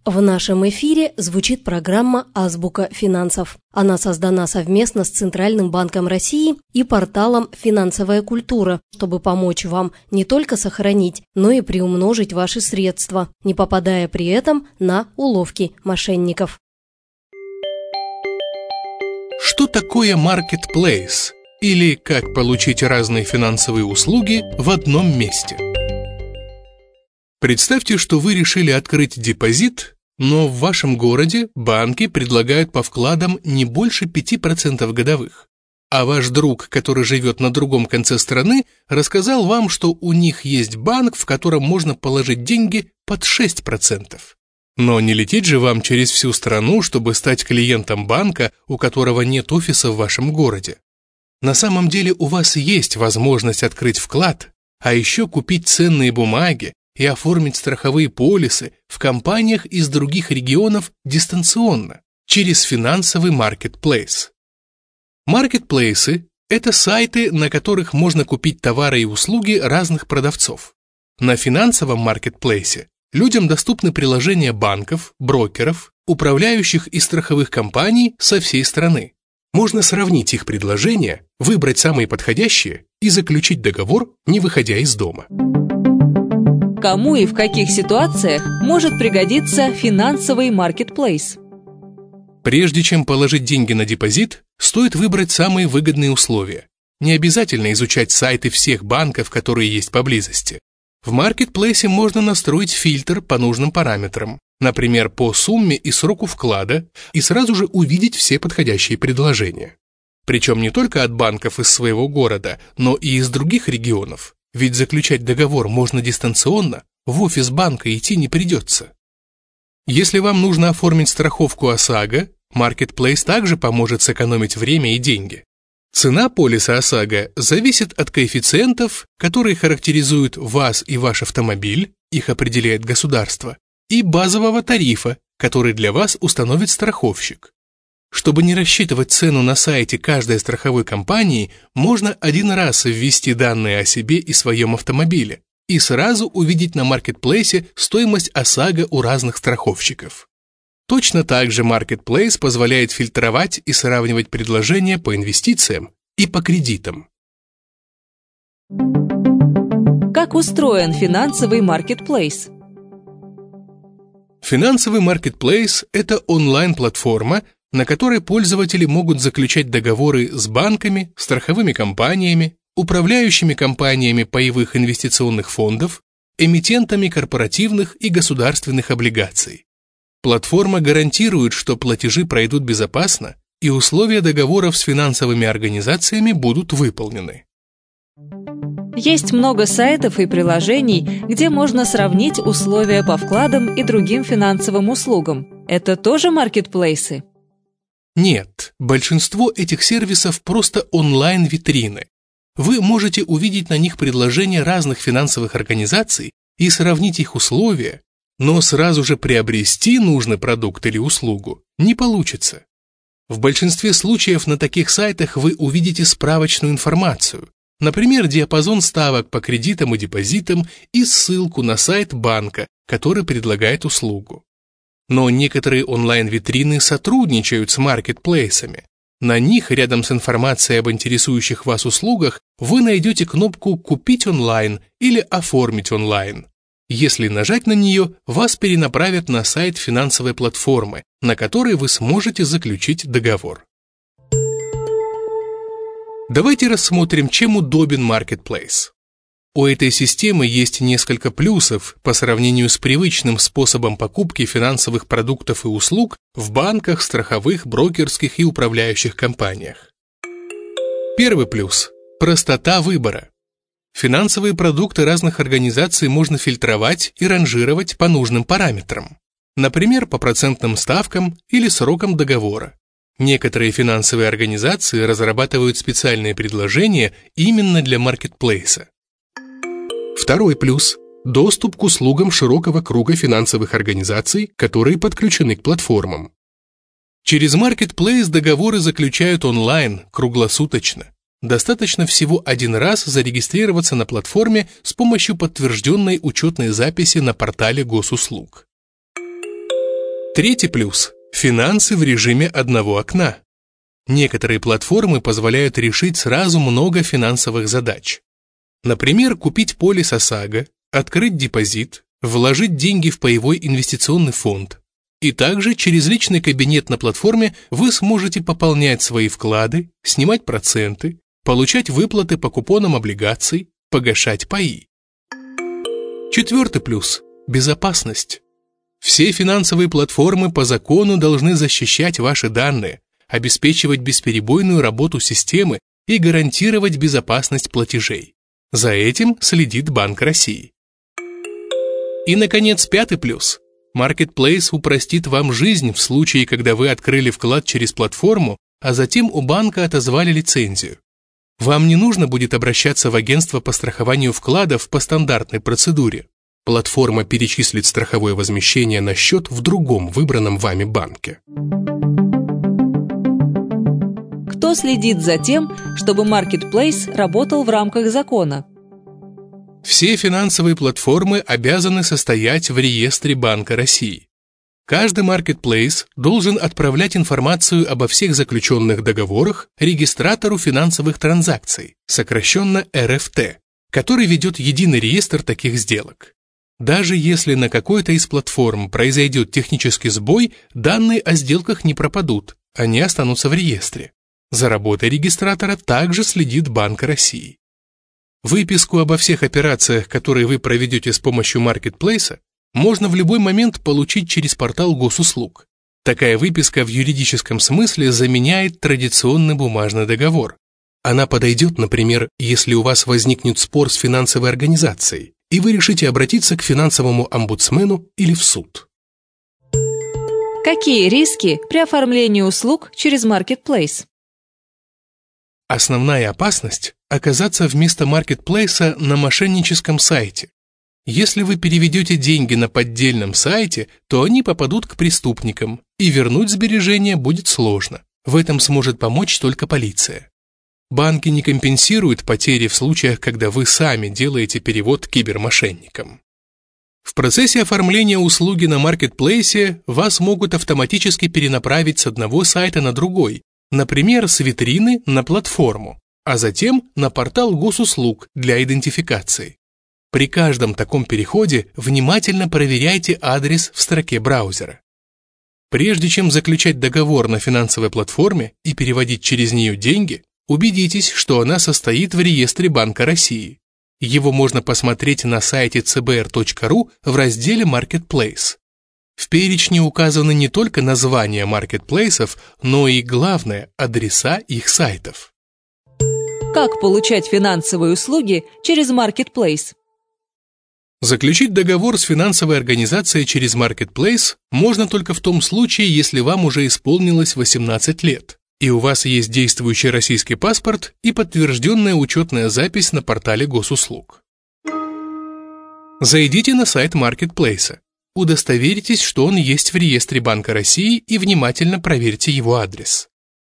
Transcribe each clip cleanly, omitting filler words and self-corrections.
В нашем эфире звучит программа «Азбука финансов». Она создана совместно с Центральным банком России и порталом «Финансовая культура», чтобы помочь вам не только сохранить, но и приумножить ваши средства, не попадая при этом на уловки мошенников. Что такое маркетплейс? Или как получить разные финансовые услуги в одном месте? Представьте, что вы решили открыть депозит, но в вашем городе банки предлагают по вкладам не больше 5% годовых. А ваш друг, который живет на другом конце страны, рассказал вам, что у них есть банк, в котором можно положить деньги под 6%. Но не лететь же вам через всю страну, чтобы стать клиентом банка, у которого нет офиса в вашем городе. На самом деле у вас есть возможность открыть вклад, а еще купить ценные бумаги и оформить страховые полисы в компаниях из других регионов дистанционно, через финансовый маркетплейс. Маркетплейсы – это сайты, на которых можно купить товары и услуги разных продавцов. На финансовом маркетплейсе людям доступны приложения банков, брокеров, управляющих и страховых компаний со всей страны. Можно сравнить их предложения, выбрать самые подходящие и заключить договор, не выходя из дома. Кому и в каких ситуациях может пригодиться финансовый маркетплейс? Прежде чем положить деньги на депозит, стоит выбрать самые выгодные условия. Не обязательно изучать сайты всех банков, которые есть поблизости. В маркетплейсе можно настроить фильтр по нужным параметрам, например, по сумме и сроку вклада, и сразу же увидеть все подходящие предложения. Причем не только от банков из своего города, но и из других регионов, ведь заключать договор можно дистанционно, в офис банка идти не придется. Если вам нужно оформить страховку ОСАГО, маркетплейс также поможет сэкономить время и деньги. Цена полиса ОСАГО зависит от коэффициентов, которые характеризуют вас и ваш автомобиль, их определяет государство, и базового тарифа, который для вас установит страховщик. Чтобы не рассчитывать цену на сайте каждой страховой компании, можно один раз ввести данные о себе и своем автомобиле и сразу увидеть на маркетплейсе стоимость ОСАГО у разных страховщиков. Точно так же маркетплейс позволяет фильтровать и сравнивать предложения по инвестициям и по кредитам. Как устроен финансовый маркетплейс? Финансовый маркетплейс – это онлайн-платформа, на которой пользователи могут заключать договоры с банками, страховыми компаниями, управляющими компаниями паевых инвестиционных фондов, эмитентами корпоративных и государственных облигаций. Платформа гарантирует, что платежи пройдут безопасно и условия договоров с финансовыми организациями будут выполнены. Есть много сайтов и приложений, где можно сравнить условия по вкладам и другим финансовым услугам. Это тоже маркетплейсы? Нет, большинство этих сервисов просто онлайн-витрины. Вы можете увидеть на них предложения разных финансовых организаций и сравнить их условия, но сразу же приобрести нужный продукт или услугу не получится. В большинстве случаев на таких сайтах вы увидите справочную информацию, например, диапазон ставок по кредитам и депозитам и ссылку на сайт банка, который предлагает услугу. Но некоторые онлайн-витрины сотрудничают с маркетплейсами. На них, рядом с информацией об интересующих вас услугах, вы найдете кнопку «Купить онлайн» или «Оформить онлайн». Если нажать на нее, вас перенаправят на сайт финансовой платформы, на которой вы сможете заключить договор. Давайте рассмотрим, чем удобен маркетплейс. У этой системы есть несколько плюсов по сравнению с привычным способом покупки финансовых продуктов и услуг в банках, страховых, брокерских и управляющих компаниях. Первый плюс – простота выбора. Финансовые продукты разных организаций можно фильтровать и ранжировать по нужным параметрам, например, по процентным ставкам или срокам договора. Некоторые финансовые организации разрабатывают специальные предложения именно для маркетплейса. Второй плюс – доступ к услугам широкого круга финансовых организаций, которые подключены к платформам. Через маркетплейс договоры заключают онлайн, круглосуточно. Достаточно всего один раз зарегистрироваться на платформе с помощью подтвержденной учетной записи на портале госуслуг. Третий плюс – финансы в режиме одного окна. Некоторые платформы позволяют решить сразу много финансовых задач. Например, купить полис ОСАГО, открыть депозит, вложить деньги в паевой инвестиционный фонд. И также через личный кабинет на платформе вы сможете пополнять свои вклады, снимать проценты, получать выплаты по купонам облигаций, погашать паи. Четвертый плюс – безопасность. Все финансовые платформы по закону должны защищать ваши данные, обеспечивать бесперебойную работу системы и гарантировать безопасность платежей. За этим следит Банк России. И, наконец, пятый плюс. Marketplace упростит вам жизнь в случае, когда вы открыли вклад через платформу, а затем у банка отозвали лицензию. Вам не нужно будет обращаться в агентство по страхованию вкладов по стандартной процедуре. Платформа перечислит страховое возмещение на счет в другом выбранном вами банке. Кто следит за тем, чтобы Marketplace работал в рамках закона? Все финансовые платформы обязаны состоять в реестре Банка России. Каждый Marketplace должен отправлять информацию обо всех заключенных договорах регистратору финансовых транзакций, сокращенно РФТ, который ведет единый реестр таких сделок. Даже если на какой-то из платформ произойдет технический сбой, данные о сделках не пропадут, они останутся в реестре. За работой регистратора также следит Банк России. Выписку обо всех операциях, которые вы проведете с помощью Marketplace, можно в любой момент получить через портал госуслуг. Такая выписка в юридическом смысле заменяет традиционный бумажный договор. Она подойдет, например, если у вас возникнет спор с финансовой организацией, и вы решите обратиться к финансовому омбудсмену или в суд. Какие риски при оформлении услуг через Marketplace? Основная опасность – оказаться вместо маркетплейса на мошенническом сайте. Если вы переведете деньги на поддельном сайте, то они попадут к преступникам, и вернуть сбережения будет сложно. В этом сможет помочь только полиция. Банки не компенсируют потери в случаях, когда вы сами делаете перевод кибермошенникам. В процессе оформления услуги на маркетплейсе вас могут автоматически перенаправить с одного сайта на другой, например, с витрины на платформу, а затем на портал госуслуг для идентификации. При каждом таком переходе внимательно проверяйте адрес в строке браузера. Прежде чем заключать договор на финансовой платформе и переводить через нее деньги, убедитесь, что она состоит в реестре Банка России. Его можно посмотреть на сайте cbr.ru в разделе Marketplace. В перечне указаны не только названия маркетплейсов, но и, главное, адреса их сайтов. Как получать финансовые услуги через Marketplace? Заключить договор с финансовой организацией через Marketplace можно только в том случае, если вам уже исполнилось 18 лет, и у вас есть действующий российский паспорт и подтвержденная учетная запись на портале госуслуг. Зайдите на сайт Marketplace. Удостоверитесь, что он есть в реестре Банка России, и внимательно проверьте его адрес.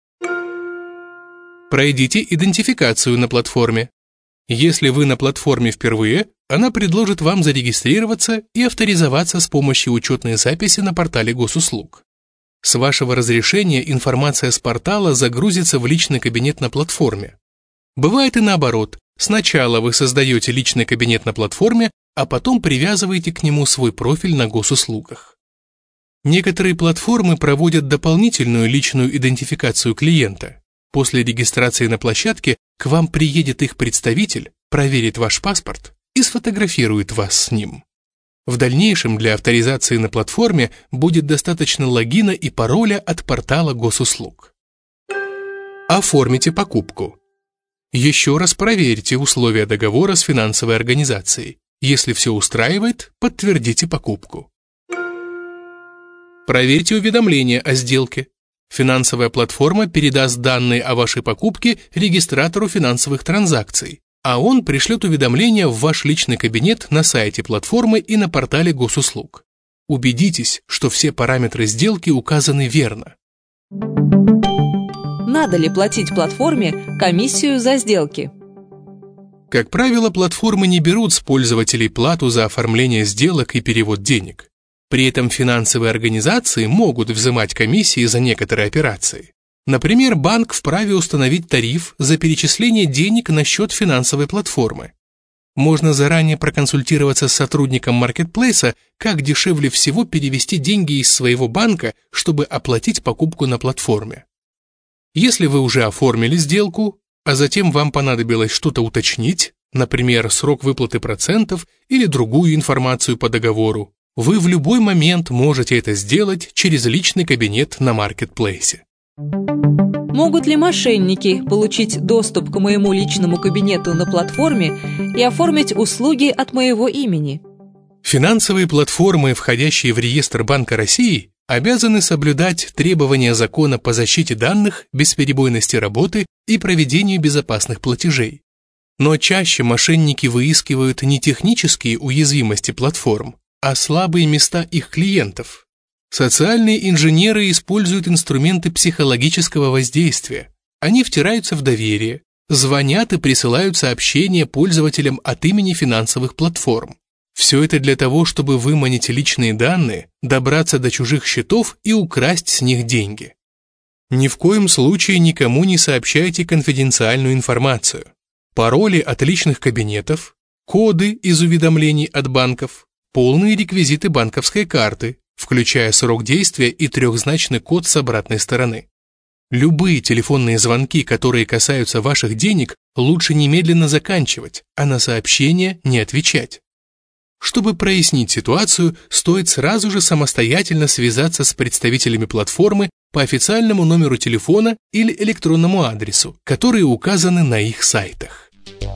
Пройдите идентификацию на платформе. Если вы на платформе впервые, она предложит вам зарегистрироваться и авторизоваться с помощью учетной записи на портале госуслуг. С вашего разрешения информация с портала загрузится в личный кабинет на платформе. Бывает и наоборот. Сначала вы создаете личный кабинет на платформе, а потом привязываете к нему свой профиль на госуслугах. Некоторые платформы проводят дополнительную личную идентификацию клиента. После регистрации на площадке к вам приедет их представитель, проверит ваш паспорт и сфотографирует вас с ним. В дальнейшем для авторизации на платформе будет достаточно логина и пароля от портала госуслуг. Оформите покупку. Еще раз проверьте условия договора с финансовой организацией. Если все устраивает, подтвердите покупку. Проверьте уведомления о сделке. Финансовая платформа передаст данные о вашей покупке регистратору финансовых транзакций, а он пришлет уведомления в ваш личный кабинет на сайте платформы и на портале госуслуг. Убедитесь, что все параметры сделки указаны верно. Надо ли платить платформе комиссию за сделки? Как правило, платформы не берут с пользователей плату за оформление сделок и перевод денег. При этом финансовые организации могут взимать комиссии за некоторые операции. Например, банк вправе установить тариф за перечисление денег на счет финансовой платформы. Можно заранее проконсультироваться с сотрудником маркетплейса, как дешевле всего перевести деньги из своего банка, чтобы оплатить покупку на платформе. Если вы уже оформили сделку, а затем вам понадобилось что-то уточнить, например, срок выплаты процентов или другую информацию по договору, вы в любой момент можете это сделать через личный кабинет на маркетплейсе. Могут ли мошенники получить доступ к моему личному кабинету на платформе и оформить услуги от моего имени? Финансовые платформы, входящие в реестр Банка России, обязаны соблюдать требования закона по защите данных, бесперебойности работы и проведению безопасных платежей. Но чаще мошенники выискивают не технические уязвимости платформ, а слабые места их клиентов. Социальные инженеры используют инструменты психологического воздействия. Они втираются в доверие, звонят и присылают сообщения пользователям от имени финансовых платформ. Все это для того, чтобы выманить личные данные, добраться до чужих счетов и украсть с них деньги. Ни в коем случае никому не сообщайте конфиденциальную информацию. Пароли от личных кабинетов, коды из уведомлений от банков, полные реквизиты банковской карты, включая срок действия и трехзначный код с обратной стороны. Любые телефонные звонки, которые касаются ваших денег, лучше немедленно заканчивать, а на сообщения не отвечать. Чтобы прояснить ситуацию, стоит сразу же самостоятельно связаться с представителями платформы по официальному номеру телефона или электронному адресу, которые указаны на их сайтах.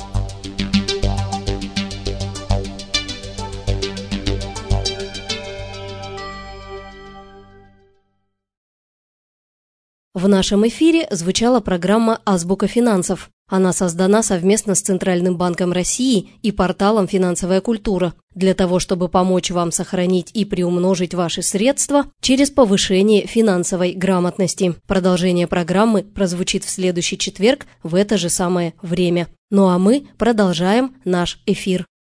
В нашем эфире звучала программа «Азбука финансов». Она создана совместно с Центральным банком России и порталом «Финансовая культура» для того, чтобы помочь вам сохранить и приумножить ваши средства через повышение финансовой грамотности. Продолжение программы прозвучит в следующий четверг в это же самое время. Ну а мы продолжаем наш эфир.